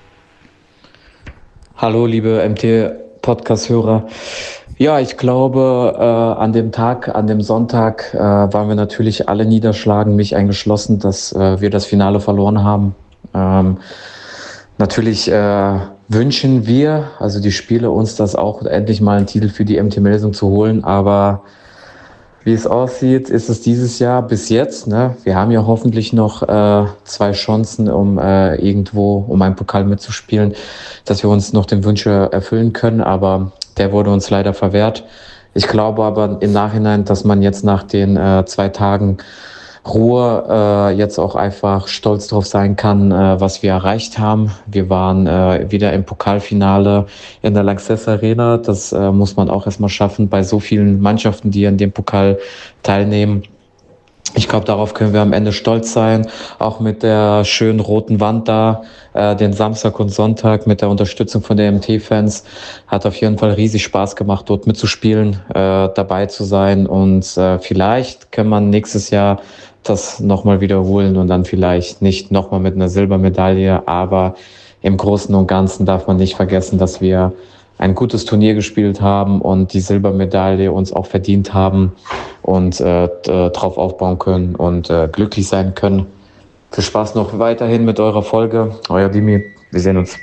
Hallo, liebe M T-Podcast-Hörer. Ja, ich glaube, äh, an dem Tag, an dem Sonntag äh, waren wir natürlich alle niederschlagen, mich eingeschlossen, dass äh, wir das Finale verloren haben. Ähm, natürlich äh, wünschen wir, also die Spieler, uns das auch endlich mal einen Titel für die M T Melsung zu holen, aber wie es aussieht, ist es dieses Jahr bis jetzt, ne? Wir haben ja hoffentlich noch äh, zwei Chancen, um äh, irgendwo, um einen Pokal mitzuspielen, dass wir uns noch den Wunsch erfüllen können, aber der wurde uns leider verwehrt. Ich glaube aber im Nachhinein, dass man jetzt nach den äh, zwei Tagen Ruhe äh, jetzt auch einfach stolz drauf sein kann, äh, was wir erreicht haben. Wir waren äh, wieder im Pokalfinale in der Lanxess Arena. Das äh, muss man auch erstmal schaffen bei so vielen Mannschaften, die an dem Pokal teilnehmen. Ich glaube, darauf können wir am Ende stolz sein, auch mit der schönen roten Wand da, äh, den Samstag und Sonntag mit der Unterstützung von der M T-Fans. Hat auf jeden Fall riesig Spaß gemacht, dort mitzuspielen, äh, dabei zu sein und äh, vielleicht kann man nächstes Jahr das nochmal wiederholen und dann vielleicht nicht nochmal mit einer Silbermedaille, aber im Großen und Ganzen darf man nicht vergessen, dass wir ein gutes Turnier gespielt haben und die Silbermedaille uns auch verdient haben und äh, drauf aufbauen können und äh, glücklich sein können. Viel Spaß noch weiterhin mit eurer Folge. Euer Dimi, wir sehen uns.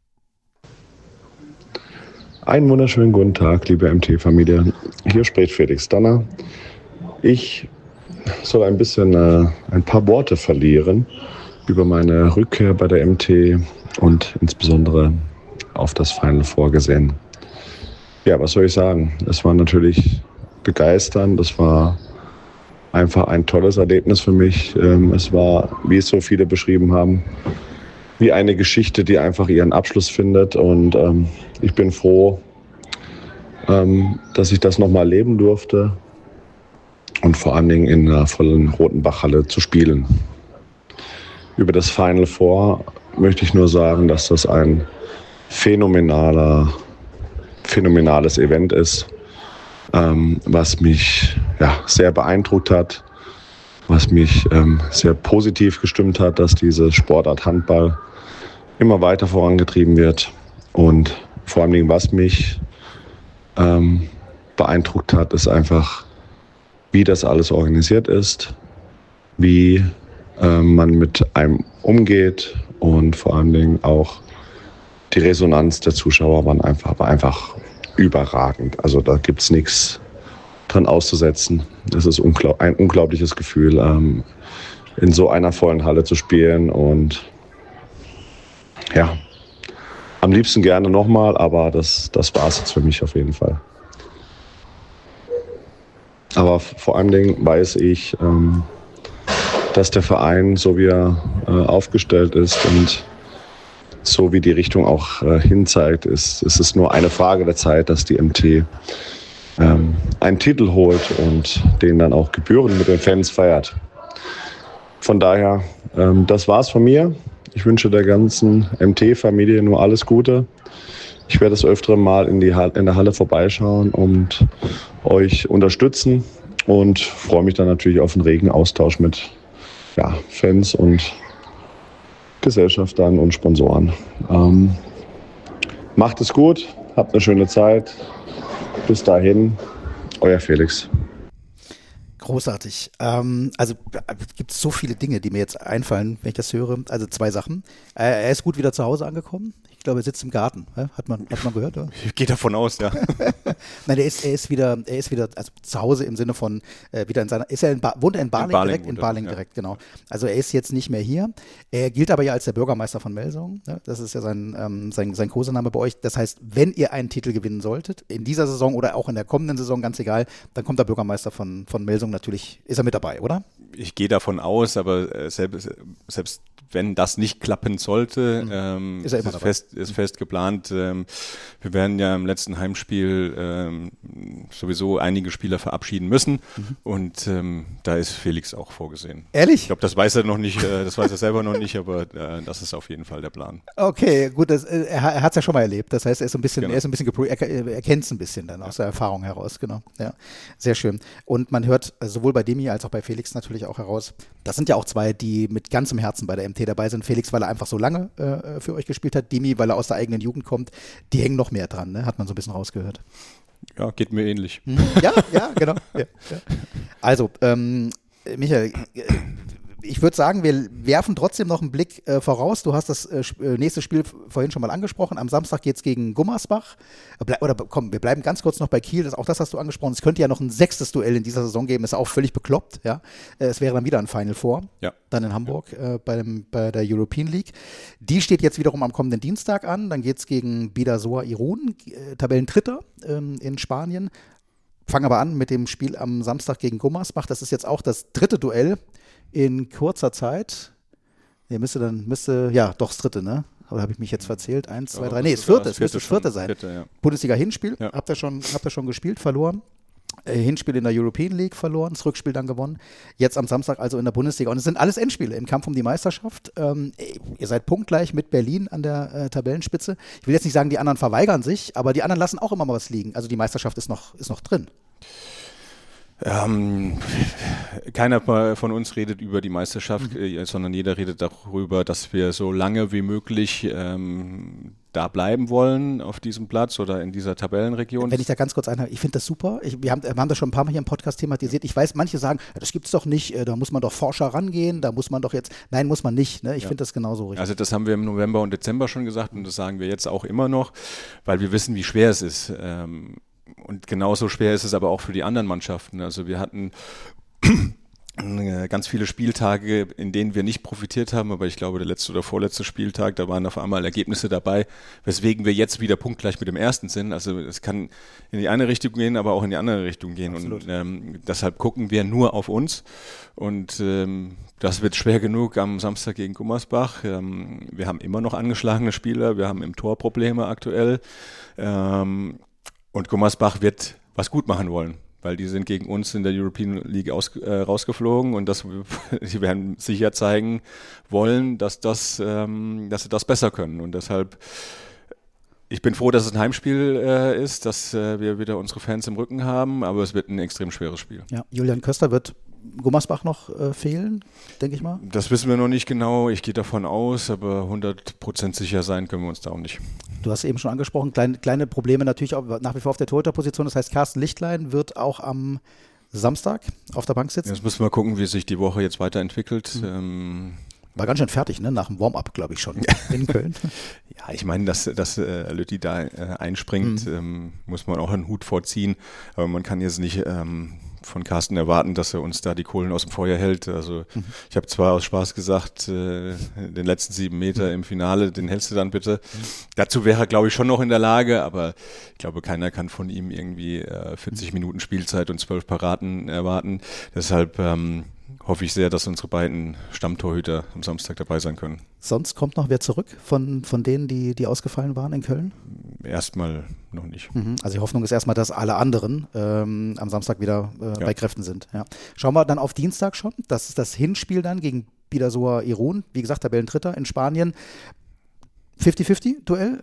Einen wunderschönen guten Tag, liebe M T-Familie. Hier spricht Felix Danner. Ich soll ein bisschen äh, ein paar Worte verlieren über meine Rückkehr bei der M T und insbesondere auf das Final Four gesehen. Ja, was soll ich sagen? Es war natürlich begeisternd, es war einfach ein tolles Erlebnis für mich. Es war, wie es so viele beschrieben haben, wie eine Geschichte, die einfach ihren Abschluss findet. Und ähm, ich bin froh, ähm, dass ich das nochmal erleben durfte und vor allen Dingen in der vollen Rotenbach-Halle zu spielen. Über das Final Four möchte ich nur sagen, dass das ein phänomenaler, phänomenales Event ist, ähm, was mich ja, sehr beeindruckt hat, was mich ähm, sehr positiv gestimmt hat, dass diese Sportart Handball immer weiter vorangetrieben wird. Und vor allen Dingen, was mich ähm, beeindruckt hat, ist einfach, wie das alles organisiert ist, wie ähm, man mit einem umgeht und vor allen Dingen auch die Resonanz der Zuschauer waren einfach, war einfach überragend. Also da gibt es nichts dran auszusetzen. Es ist unglaub, ein unglaubliches Gefühl, ähm, in so einer vollen Halle zu spielen. Und ja, am liebsten gerne nochmal, aber das, das war es jetzt für mich auf jeden Fall. Aber vor allen Dingen weiß ich, ähm, dass der Verein, so wie er äh, aufgestellt ist und so wie die Richtung auch äh, hinzeigt, ist, ist es nur eine Frage der Zeit, dass die M T ähm, einen Titel holt und den dann auch gebührend mit den Fans feiert. Von daher, ähm, das war's von mir. Ich wünsche der ganzen M T-Familie nur alles Gute. Ich werde das öftere Mal in, die Halle, in der Halle vorbeischauen und euch unterstützen und freue mich dann natürlich auf einen regen Austausch mit ja, Fans und Gesellschaftern und Sponsoren. Ähm, macht es gut, habt eine schöne Zeit. Bis dahin, euer Felix. Großartig. Ähm, also es gibt so viele Dinge, die mir jetzt einfallen, wenn ich das höre. Also zwei Sachen. Äh, er ist gut wieder zu Hause angekommen. Ich glaube, er sitzt im Garten. Hat man, hat man gehört? Oder? Ich gehe davon aus, ja. Nein, er ist, er ist wieder, er ist wieder also zu Hause im Sinne von äh, wieder in seiner. Ist er in ba- wohnt er in Baling, in Baling direkt? In Baling ja. direkt, genau. Also er ist jetzt nicht mehr hier. Er gilt aber ja als der Bürgermeister von Melsungen. Ne? Das ist ja sein, ähm, sein, sein Kosename bei euch. Das heißt, wenn ihr einen Titel gewinnen solltet, in dieser Saison oder auch in der kommenden Saison, ganz egal, dann kommt der Bürgermeister von, von Melsungen natürlich, ist er mit dabei, oder? Ich gehe davon aus, aber äh, selbst, selbst wenn das nicht klappen sollte, mhm. ähm, ist, er immer ist, fest, ist fest geplant. Ähm, wir werden ja im letzten Heimspiel ähm, sowieso einige Spieler verabschieden müssen mhm. und ähm, da ist Felix auch vorgesehen. Ehrlich? Ich glaube, das weiß er noch nicht, äh, das weiß er selber noch nicht, aber äh, das ist auf jeden Fall der Plan. Okay, gut, das, äh, er, er hat es ja schon mal erlebt. Das heißt, er ist so ein bisschen, genau. er ist ein bisschen gepro- er, er kennt es ein bisschen dann aus ja. der Erfahrung heraus, genau. Ja, sehr schön. Und man hört sowohl bei Demi als auch bei Felix natürlich auch heraus. Das sind ja auch zwei, die mit ganzem Herzen bei der M T dabei sind. Felix, weil er einfach so lange äh, für euch gespielt hat. Demi, weil er aus der eigenen Jugend kommt. Die hängen noch mehr dran, ne? Hat man so ein bisschen rausgehört. Ja, geht mir ähnlich. Mhm. Ja, ja, genau. Ja, ja. Also, ähm, Michael, ich würde sagen, wir werfen trotzdem noch einen Blick äh, voraus. Du hast das äh, nächste Spiel vorhin schon mal angesprochen. Am Samstag geht es gegen Gummersbach. Ble- oder komm, wir bleiben ganz kurz noch bei Kiel. Das, auch das hast du angesprochen. Es könnte ja noch ein sechstes Duell in dieser Saison geben. Ist auch völlig bekloppt. Ja? Äh, es wäre dann wieder ein Final Four. Ja. Dann in Hamburg ja. äh, bei, dem, bei der European League. Die steht jetzt wiederum am kommenden Dienstag an. Dann geht es gegen Bidasoa Irun, äh, Tabellendritter ähm, in Spanien. Fangen aber an mit dem Spiel am Samstag gegen Gummersbach. Das ist jetzt auch das dritte Duell in kurzer Zeit. Nee, müsste dann, müsste, ja, doch das dritte, ne? Oder habe ich mich jetzt verzählt? Eins, zwei, drei. Nee, das vierte, es müsste das vierte sein. Vierte, ja. Bundesliga-Hinspiel, ja. habt ihr schon, habt ihr schon gespielt, verloren. Äh, Hinspiel in der European League verloren, das Rückspiel dann gewonnen. Jetzt am Samstag also in der Bundesliga. Und es sind alles Endspiele im Kampf um die Meisterschaft. Ähm, ihr seid punktgleich mit Berlin an der äh, Tabellenspitze. Ich will jetzt nicht sagen, die anderen verweigern sich, aber die anderen lassen auch immer mal was liegen. Also die Meisterschaft ist noch, ist noch drin. Ähm, keiner von uns redet über die Meisterschaft, mhm. äh, sondern jeder redet darüber, dass wir so lange wie möglich ähm, da bleiben wollen auf diesem Platz oder in dieser Tabellenregion. Wenn ich da ganz kurz einhalte, ich finde das super. Ich, wir, haben, wir haben das schon ein paar Mal hier im Podcast thematisiert. Ich weiß, manche sagen, das gibt es doch nicht, da muss man doch forscher rangehen, da muss man doch jetzt, nein, muss man nicht. Ne? Ich ja. finde das genauso richtig. Also das haben wir im November und Dezember schon gesagt und das sagen wir jetzt auch immer noch, weil wir wissen, wie schwer es ist. Und genauso schwer ist es aber auch für die anderen Mannschaften. Also wir hatten ganz viele Spieltage, in denen wir nicht profitiert haben, aber ich glaube, der letzte oder vorletzte Spieltag, da waren auf einmal Ergebnisse dabei, weswegen wir jetzt wieder punktgleich mit dem ersten sind. Also es kann in die eine Richtung gehen, aber auch in die andere Richtung gehen. Absolut. Und ähm, deshalb gucken wir nur auf uns und ähm, das wird schwer genug am Samstag gegen Gummersbach. Ähm, wir haben immer noch angeschlagene Spieler, wir haben im Tor Probleme aktuell ähm, und Gummersbach wird was gut machen wollen. Weil die sind gegen uns in der European League aus, äh, rausgeflogen und das, die werden sicher zeigen wollen, dass, das, ähm, dass sie das besser können. Und deshalb, ich bin froh, dass es ein Heimspiel äh, ist, dass äh, wir wieder unsere Fans im Rücken haben, aber es wird ein extrem schweres Spiel. Ja, Julian Köster wird Gummersbach noch äh, fehlen, denke ich mal? Das wissen wir noch nicht genau, ich gehe davon aus, aber hundert Prozent sicher sein können wir uns da auch nicht. Du hast eben schon angesprochen, kleine, kleine Probleme natürlich auch nach wie vor auf der Torhüterposition, das heißt Carsten Lichtlein wird auch am Samstag auf der Bank sitzen? Jetzt müssen wir gucken, wie sich die Woche jetzt weiterentwickelt. Mhm. Ähm, War ganz schön fertig, ne? Nach dem Warm-up, glaube ich schon, in Köln. Ja, ich meine, dass, dass äh, Lütti da äh, einspringt, mhm. ähm, muss man auch einen Hut vorziehen, aber man kann jetzt nicht ähm, von Carsten erwarten, dass er uns da die Kohlen aus dem Feuer hält. Also mhm. ich habe zwar aus Spaß gesagt, äh, den letzten sieben Meter im Finale, den hältst du dann bitte. Mhm. Dazu wäre er, glaube ich, schon noch in der Lage, aber ich glaube, keiner kann von ihm irgendwie äh, vierzig mhm. Minuten Spielzeit und zwölf Paraden erwarten. Deshalb ähm, hoffe ich sehr, dass unsere beiden Stammtorhüter am Samstag dabei sein können. Sonst kommt noch wer zurück von, von denen, die, die ausgefallen waren in Köln? Erstmal noch nicht. Mhm. Also die Hoffnung ist erstmal, dass alle anderen ähm, am Samstag wieder äh, ja. bei Kräften sind. Ja. Schauen wir dann auf Dienstag schon. Das ist das Hinspiel dann gegen Bidasoa Irun. Wie gesagt, Tabellendritter in Spanien. fünfzig fünfzig Duell?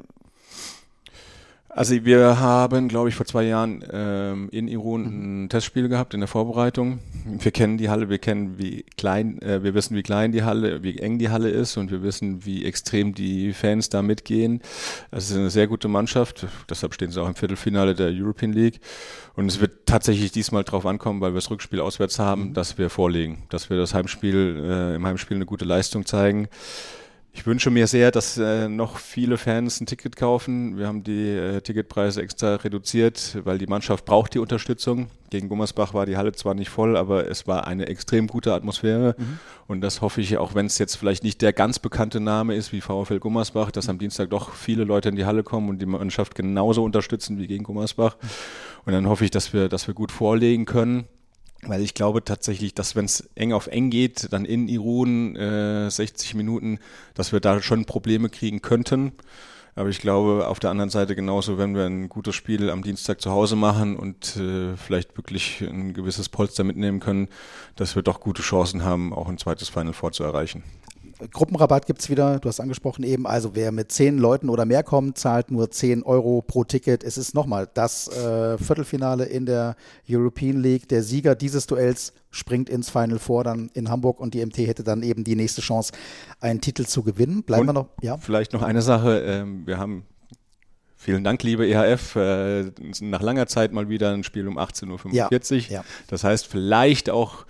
Also wir haben, glaube ich, vor zwei Jahren ähm, in Irun ein Testspiel gehabt in der Vorbereitung. Wir kennen die Halle, wir kennen, wie klein, äh, wir wissen, wie klein die Halle, wie eng die Halle ist und wir wissen, wie extrem die Fans da mitgehen. Es ist eine sehr gute Mannschaft, deshalb stehen sie auch im Viertelfinale der European League. Und es wird tatsächlich diesmal drauf ankommen, weil wir das Rückspiel auswärts haben, dass wir vorlegen, dass wir das Heimspiel, äh, im Heimspiel eine gute Leistung zeigen. Ich wünsche mir sehr, dass äh, noch viele Fans ein Ticket kaufen. Wir haben die äh, Ticketpreise extra reduziert, weil die Mannschaft braucht die Unterstützung. Gegen Gummersbach war die Halle zwar nicht voll, aber es war eine extrem gute Atmosphäre. Mhm. Und das hoffe ich, auch wenn es jetzt vielleicht nicht der ganz bekannte Name ist wie VfL Gummersbach, dass am Dienstag doch viele Leute in die Halle kommen und die Mannschaft genauso unterstützen wie gegen Gummersbach. Und dann hoffe ich, dass wir, dass wir gut vorlegen können. Weil ich glaube tatsächlich, dass wenn es eng auf eng geht, dann in Irun äh, sechzig Minuten, dass wir da schon Probleme kriegen könnten. Aber ich glaube auf der anderen Seite genauso, wenn wir ein gutes Spiel am Dienstag zu Hause machen und äh, vielleicht wirklich ein gewisses Polster mitnehmen können, dass wir doch gute Chancen haben, auch ein zweites Final Four zu erreichen. Gruppenrabatt gibt es wieder, du hast angesprochen eben, also wer mit zehn Leuten oder mehr kommt, zahlt nur zehn Euro pro Ticket. Es ist nochmal das äh, Viertelfinale in der European League. Der Sieger dieses Duells springt ins Final Four dann in Hamburg und die M T hätte dann eben die nächste Chance, einen Titel zu gewinnen. Bleiben und wir noch, ja. Vielleicht noch eine Sache, ähm, wir haben Vielen Dank, liebe E H F. Äh, nach langer Zeit mal wieder ein Spiel um achtzehn Uhr fünfundvierzig. Ja, ja. Das heißt, vielleicht auch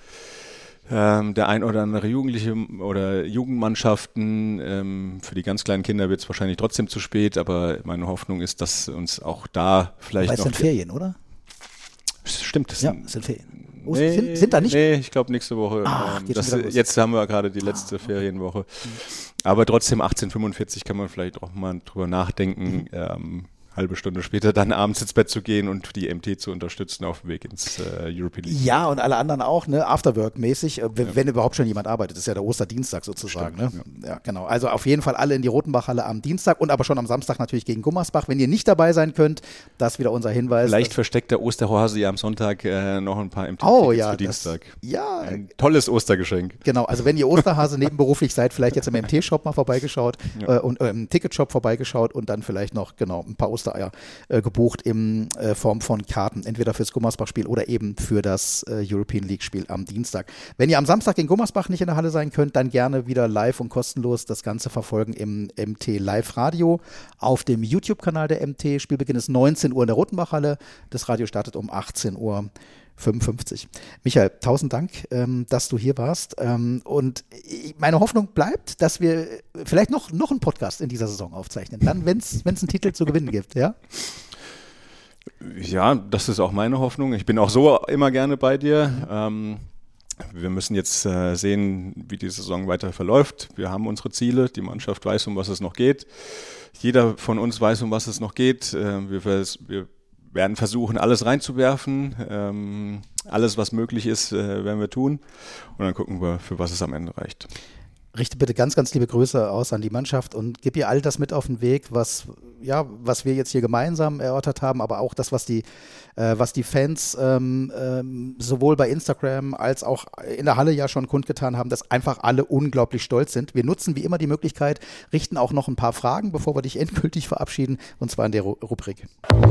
Ähm, der ein oder andere Jugendliche oder Jugendmannschaften, ähm, für die ganz kleinen Kinder wird es wahrscheinlich trotzdem zu spät, aber meine Hoffnung ist, dass uns auch da vielleicht aber noch... es sind Ferien, oder? Stimmt. Das ja, sind, es sind Ferien. Nee, sind, sind da nicht? Nee, ich glaube nächste Woche. Ach, ähm, das, jetzt haben wir gerade die letzte ah, okay. Ferienwoche. Aber trotzdem achtzehn Uhr fünfundvierzig kann man vielleicht auch mal drüber nachdenken, mhm. ähm, halbe Stunde später dann abends ins Bett zu gehen und die M T zu unterstützen auf dem Weg ins äh, European League. Ja, und alle anderen auch, ne, Afterwork-mäßig, äh, wenn, ja. wenn überhaupt schon jemand arbeitet. Das ist ja der Osterdienstag sozusagen. Stimmt, ne? ja. ja, genau. Also auf jeden Fall alle in die Rotenbachhalle am Dienstag und aber schon am Samstag natürlich gegen Gummersbach. Wenn ihr nicht dabei sein könnt, das wieder unser Hinweis. Vielleicht versteckt der Osterhase ja am Sonntag äh, noch ein paar M T oh, ja, für Dienstag. Das, ja. Ein tolles Ostergeschenk. Genau, also wenn ihr Osterhase nebenberuflich seid, vielleicht jetzt im M T-Shop mal vorbeigeschaut ja. äh, und äh, im Ticketshop vorbeigeschaut und dann vielleicht noch genau ein paar Oster Ostereier äh, gebucht in äh, Form von Karten, entweder fürs Gummersbach-Spiel oder eben für das äh, European League-Spiel am Dienstag. Wenn ihr am Samstag in Gummersbach nicht in der Halle sein könnt, dann gerne wieder live und kostenlos das Ganze verfolgen im M T Live-Radio auf dem YouTube-Kanal der M T. Spielbeginn ist neunzehn Uhr in der Rotenbach-Halle. Das Radio startet um achtzehn Uhr fünfundfünfzig. Michael, tausend Dank, ähm, dass du hier warst. Ähm, und meine Hoffnung bleibt, dass wir vielleicht noch, noch einen Podcast in dieser Saison aufzeichnen. Dann, wenn es einen Titel zu gewinnen gibt, ja? Ja, das ist auch meine Hoffnung. Ich bin auch so immer gerne bei dir. Mhm. Ähm, wir müssen jetzt äh, sehen, wie die Saison weiter verläuft. Wir haben unsere Ziele. Die Mannschaft weiß, um was es noch geht. Jeder von uns weiß, um was es noch geht. Äh, wir, wir werden versuchen, alles reinzuwerfen. Ähm, alles, was möglich ist, äh, werden wir tun. Und dann gucken wir, für was es am Ende reicht. Richte bitte ganz, ganz liebe Grüße aus an die Mannschaft und gib ihr all das mit auf den Weg, was, ja, was wir jetzt hier gemeinsam erörtert haben, aber auch das, was die, äh, was die Fans ähm, ähm, sowohl bei Instagram als auch in der Halle ja schon kundgetan haben, dass einfach alle unglaublich stolz sind. Wir nutzen wie immer die Möglichkeit, richten auch noch ein paar Fragen, bevor wir dich endgültig verabschieden, und zwar in der Ru- Rubrik.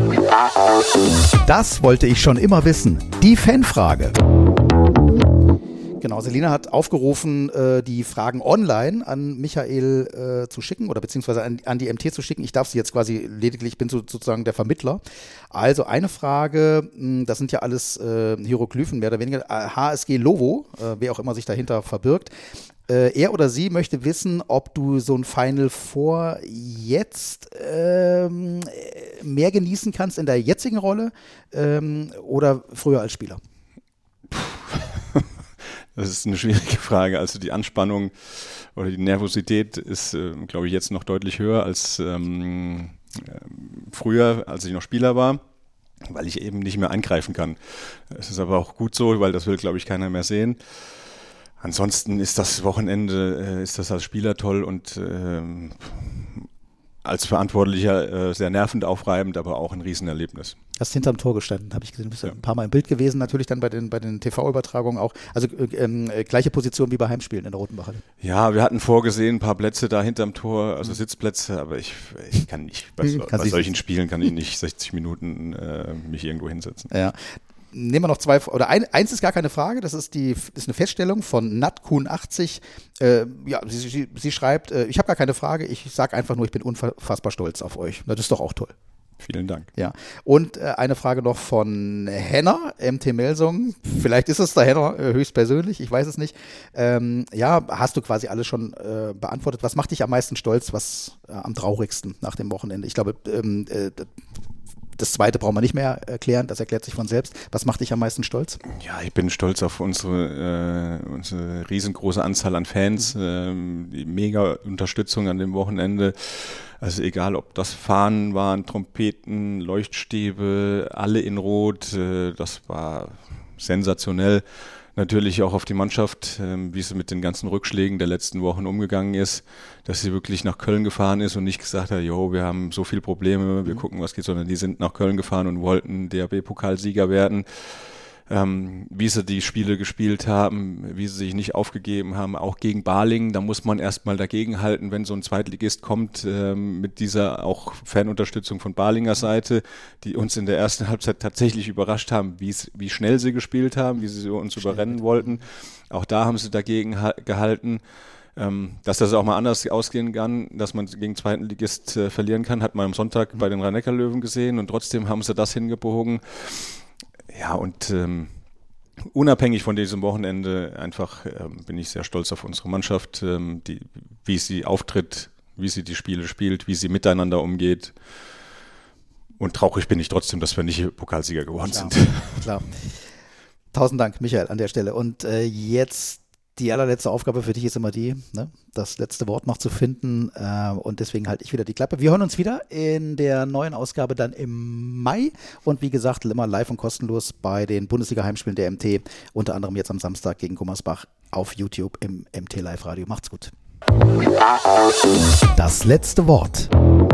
Das wollte ich schon immer wissen. Die Fanfrage. Genau, Selina hat aufgerufen, äh, die Fragen online an Michael äh, zu schicken oder beziehungsweise an, an die M T zu schicken. Ich darf sie jetzt quasi lediglich, ich bin so, sozusagen der Vermittler. Also eine Frage, mh, das sind ja alles äh, Hieroglyphen, mehr oder weniger. H S G Lovo, äh, wer auch immer sich dahinter verbirgt. Äh, er oder sie möchte wissen, ob du so ein Final Four jetzt ähm, mehr genießen kannst in der jetzigen Rolle ähm, oder früher als Spieler. Das ist eine schwierige Frage. Also die Anspannung oder die Nervosität ist, äh, glaube ich, jetzt noch deutlich höher als ähm, äh, früher, als ich noch Spieler war, weil ich eben nicht mehr eingreifen kann. Es ist aber auch gut so, weil das will, glaube ich, keiner mehr sehen. Ansonsten ist das Wochenende, äh, ist das als Spieler toll und äh, als Verantwortlicher äh, sehr nervend, aufreibend, aber auch ein Riesenerlebnis. Hast hinterm Tor gestanden, habe ich gesehen. Du bist ja ein paar Mal im Bild gewesen, natürlich dann bei den, bei den T V-Übertragungen auch. Also ähm, gleiche Position wie bei Heimspielen in der Rotenbach-Halle. Ja, wir hatten vorgesehen, ein paar Plätze da hinterm Tor, also Sitzplätze, aber ich, ich kann nicht, bei, bei solchen Spielen kann ich nicht sechzig Minuten äh, mich irgendwo hinsetzen. Ja. Nehmen wir noch zwei, oder ein, eins ist gar keine Frage, das ist die ist eine Feststellung von Natkuhn achtzig. Äh, ja, sie, sie, sie schreibt, äh, ich habe gar keine Frage, ich sage einfach nur, ich bin unfassbar stolz auf euch. Das ist doch auch toll. Vielen Dank. Ja. Und äh, eine Frage noch von Henner, M T Melsung. Vielleicht ist es der Henner äh, höchstpersönlich, ich weiß es nicht. Ähm, ja, hast du quasi alles schon äh, beantwortet. Was macht dich am meisten stolz, was äh, am traurigsten nach dem Wochenende? Ich glaube, ähm, äh, das zweite brauchen wir nicht mehr erklären, das erklärt sich von selbst. Was macht dich am meisten stolz? Ja, ich bin stolz auf unsere, äh, unsere riesengroße Anzahl an Fans, äh, die mega Unterstützung an dem Wochenende. Also egal, ob das Fahnen waren, Trompeten, Leuchtstäbe, alle in Rot, äh, das war sensationell. Natürlich auch auf die Mannschaft, äh, wie sie mit den ganzen Rückschlägen der letzten Wochen umgegangen ist, dass sie wirklich nach Köln gefahren ist und nicht gesagt hat, jo, wir haben so viele Probleme, wir mhm. gucken, was geht, sondern die sind nach Köln gefahren und wollten D H B-Pokalsieger werden. Ähm, wie sie die Spiele gespielt haben, wie sie sich nicht aufgegeben haben, auch gegen Balingen, da muss man erstmal dagegen halten, wenn so ein Zweitligist kommt ähm, mit dieser auch Fanunterstützung von Balinger Seite, die uns in der ersten Halbzeit tatsächlich überrascht haben, wie schnell sie gespielt haben, wie sie uns schnell überrennen wollten. Auch da haben sie dagegen ha- gehalten. Ähm, dass das auch mal anders ausgehen kann, dass man gegen Zweitligist äh, verlieren kann, hat man am Sonntag bei den Rhein-Neckar-Löwen gesehen und trotzdem haben sie das hingebogen. Ja, und ähm, unabhängig von diesem Wochenende einfach ähm, bin ich sehr stolz auf unsere Mannschaft, ähm, die, wie sie auftritt, wie sie die Spiele spielt, wie sie miteinander umgeht. Und traurig bin ich trotzdem, dass wir nicht Pokalsieger geworden klar, sind. Klar. Tausend Dank, Michael, an der Stelle. Und äh, jetzt die allerletzte Aufgabe für dich ist immer die, ne, das letzte Wort noch zu finden, äh, und deswegen halte ich wieder die Klappe. Wir hören uns wieder in der neuen Ausgabe dann im Mai und wie gesagt immer live und kostenlos bei den Bundesliga-Heimspielen der M T, unter anderem jetzt am Samstag gegen Gummersbach auf YouTube im M T Live Radio. Macht's gut. Das letzte Wort.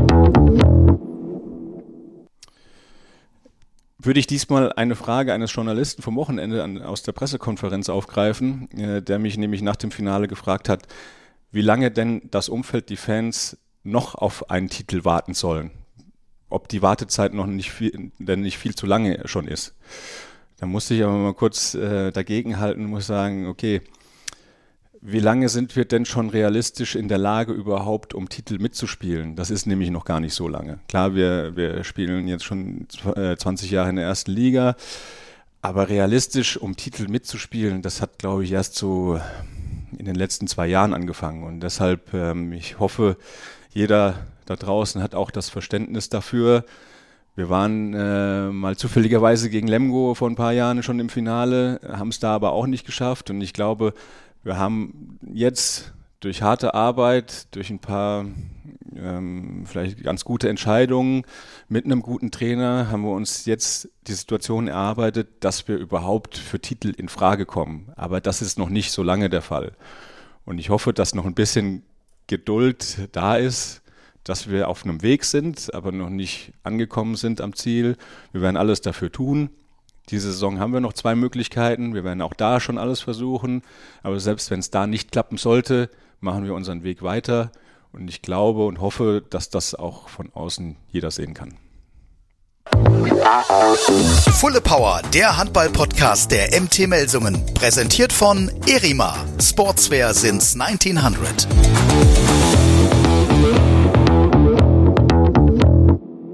Würde ich diesmal eine Frage eines Journalisten vom Wochenende an, aus der Pressekonferenz aufgreifen, äh, der mich nämlich nach dem Finale gefragt hat, wie lange denn das Umfeld, die Fans noch auf einen Titel warten sollen. ob die Wartezeit noch nicht viel, denn nicht viel zu lange schon ist. Da musste ich aber mal kurz äh, dagegenhalten und muss sagen, okay, wie lange sind wir denn schon realistisch in der Lage überhaupt, um Titel mitzuspielen? Das ist nämlich noch gar nicht so lange. Klar, wir, wir spielen jetzt schon zwanzig Jahre in der ersten Liga, aber realistisch, um Titel mitzuspielen, das hat, glaube ich, erst so in den letzten zwei Jahren angefangen. Und deshalb, ähm, ich hoffe, jeder da draußen hat auch das Verständnis dafür. Wir waren äh, mal zufälligerweise gegen Lemgo vor ein paar Jahren schon im Finale, haben es da aber auch nicht geschafft. Und ich glaube, wir haben jetzt durch harte Arbeit, durch ein paar ähm, vielleicht ganz gute Entscheidungen mit einem guten Trainer, haben wir uns jetzt die Situation erarbeitet, dass wir überhaupt für Titel in Frage kommen. Aber das ist noch nicht so lange der Fall. Und ich hoffe, dass noch ein bisschen Geduld da ist, dass wir auf einem Weg sind, aber noch nicht angekommen sind am Ziel. Wir werden alles dafür tun. Diese Saison haben wir noch zwei Möglichkeiten. Wir werden auch da schon alles versuchen. Aber selbst wenn es da nicht klappen sollte, machen wir unseren Weg weiter. Und ich glaube und hoffe, dass das auch von außen jeder sehen kann. Fulle Power, der Handball-Podcast der M T Melsungen. Präsentiert von Erima. Sportswear since nineteen hundred.